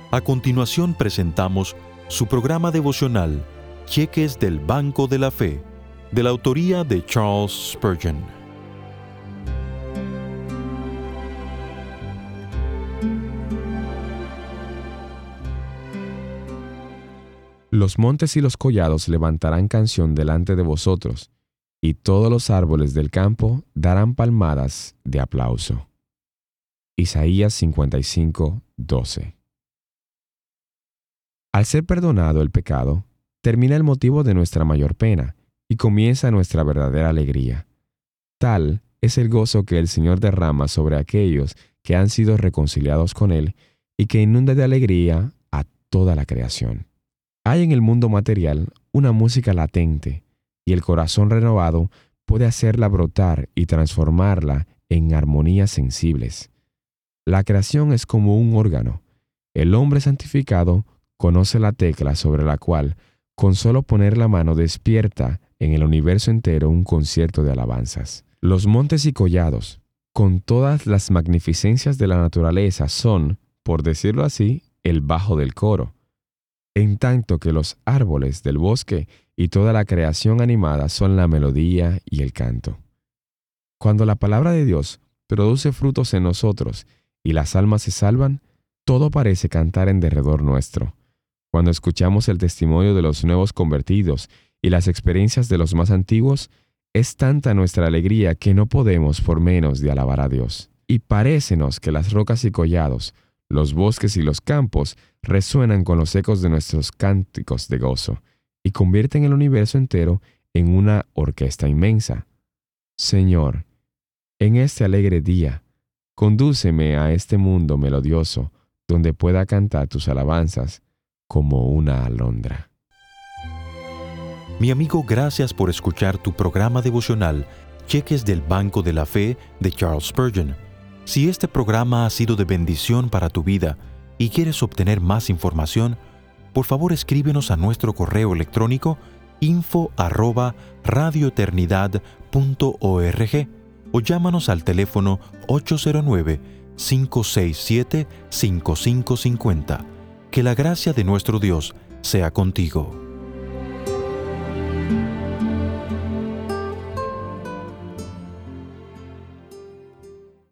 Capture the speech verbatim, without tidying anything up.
A continuación presentamos su programa devocional, Cheques del Banco de la Fe, de la autoría de Charles Spurgeon. Los montes y los collados levantarán canción delante de vosotros, y todos los árboles del campo darán palmadas de aplauso. Isaías cincuenta y cinco, doce. Al ser perdonado el pecado, termina el motivo de nuestra mayor pena y comienza nuestra verdadera alegría. Tal es el gozo que el Señor derrama sobre aquellos que han sido reconciliados con Él y que inunda de alegría a toda la creación. Hay en el mundo material una música latente y el corazón renovado puede hacerla brotar y transformarla en armonías sensibles. La creación es como un órgano. El hombre santificado conoce la tecla sobre la cual, con solo poner la mano, despierta en el universo entero un concierto de alabanzas. Los montes y collados, con todas las magnificencias de la naturaleza, son, por decirlo así, el bajo del coro, en tanto que los árboles del bosque y toda la creación animada son la melodía y el canto. Cuando la palabra de Dios produce frutos en nosotros y las almas se salvan, todo parece cantar en derredor nuestro. Cuando escuchamos el testimonio de los nuevos convertidos y las experiencias de los más antiguos, es tanta nuestra alegría que no podemos por menos de alabar a Dios. Y parécenos que las rocas y collados, los bosques y los campos resuenan con los ecos de nuestros cánticos de gozo y convierten el universo entero en una orquesta inmensa. Señor, en este alegre día, condúceme a este mundo melodioso donde pueda cantar tus alabanzas como una alondra. Mi amigo, gracias por escuchar tu programa devocional, Cheques del Banco de la Fe, de Charles Spurgeon. Si este programa ha sido de bendición para tu vida y quieres obtener más información, por favor escríbenos a nuestro correo electrónico info arroba radioeternidad punto org o llámanos al teléfono ocho cero nueve, cinco seis siete, cinco cinco cinco cero. Que la gracia de nuestro Dios sea contigo.